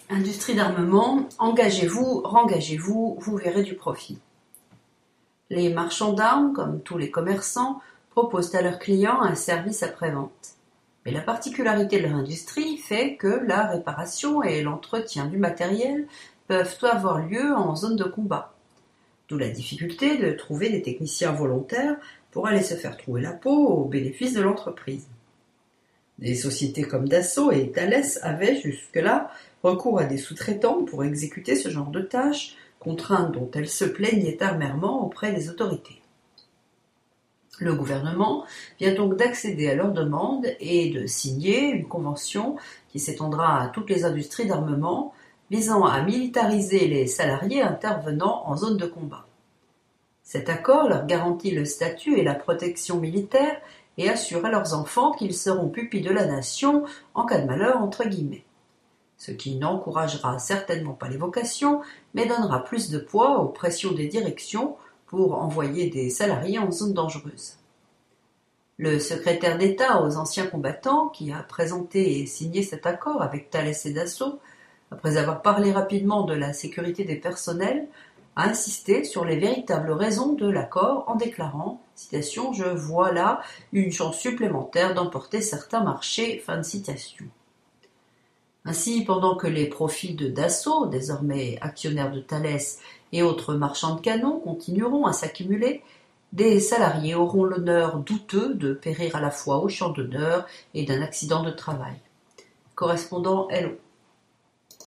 Industrie d'armement, engagez-vous, rengagez-vous, vous verrez du profit. Les marchands d'armes, comme tous les commerçants, proposent à leurs clients un service après-vente. Mais la particularité de leur industrie fait que la réparation et l'entretien du matériel peuvent avoir lieu en zone de combat. D'où la difficulté de trouver des techniciens volontaires pour aller se faire trouer la peau au bénéfice de l'entreprise. Des sociétés comme Dassault et Thales avaient jusque-là recours à des sous-traitants pour exécuter ce genre de tâches, contraintes dont elles se plaignaient amèrement auprès des autorités. Le gouvernement vient donc d'accéder à leurs demandes et de signer une convention qui s'étendra à toutes les industries d'armement, visant à militariser les salariés intervenant en zone de combat. Cet accord leur garantit le statut et la protection militaire et assure à leurs enfants qu'ils seront pupilles de la nation en cas de malheur entre guillemets. Ce qui n'encouragera certainement pas les vocations, mais donnera plus de poids aux pressions des directions pour envoyer des salariés en zone dangereuse. Le secrétaire d'État aux anciens combattants, qui a présenté et signé cet accord avec Thales et Dassault, après avoir parlé rapidement de la sécurité des personnels, a insisté sur les véritables raisons de l'accord en déclarant, citation, « Je vois là une chance supplémentaire d'emporter certains marchés ». Fin de citation. Ainsi, pendant que les profits de Dassault, désormais actionnaires de Thales, et autres marchands de canons continueront à s'accumuler, des salariés auront l'honneur douteux de périr à la fois au champ d'honneur et d'un accident de travail. Correspondant Hello.